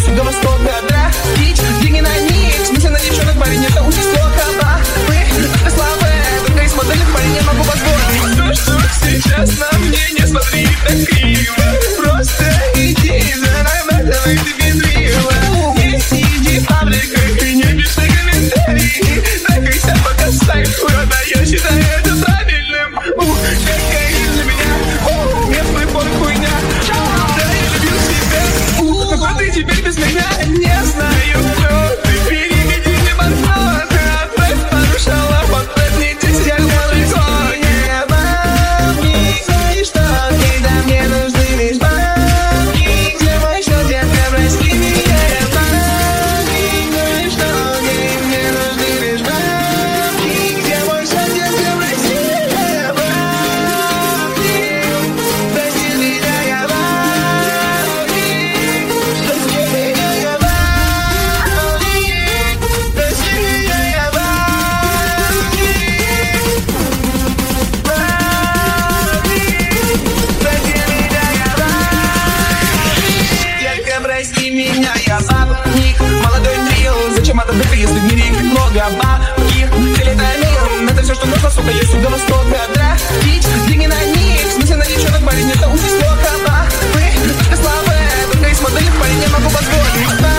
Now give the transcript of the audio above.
юго-востока тратить деньги на них. В смысле на девчонок, парень, это очень плохо. Вы слабые, только из модельных парень не могу позволить. Что сейчас на мне, не смотри так криво. Просто иди за нами, тебе мило. Не сиди в фабриках и не пиши комментарии. Трекайся, пока сайт урода, я считаю это правильным. Какая для меня, местный порт хуйня. Да, я любил себя, но ты теперь без меня. Не знаю, кто ты, переведи мне банкноты. Отправь пару шалов, отправь мне 10 далеко. Не бабки, знаешь что, когда мне нужны лишь бабки. Где мой счет, детка, прости меня. Бабки, знаешь что, где мне нужны лишь бабки. Где мой счет, детка, прости меня. Бабки, прости меня, я бабки. Прости меня, я бабки. Прости меня, я бабки. Детка, прости меня, я бабник. Молодой трио, зачем это ты, если в мире много бабки? Прилетай мир, это все, что нужно, сука, есть юго-востока тратить деньги на них. В смысле на девчонок, парень, это очень плохо. Вы слабые, только из модельных парень не могу позволить.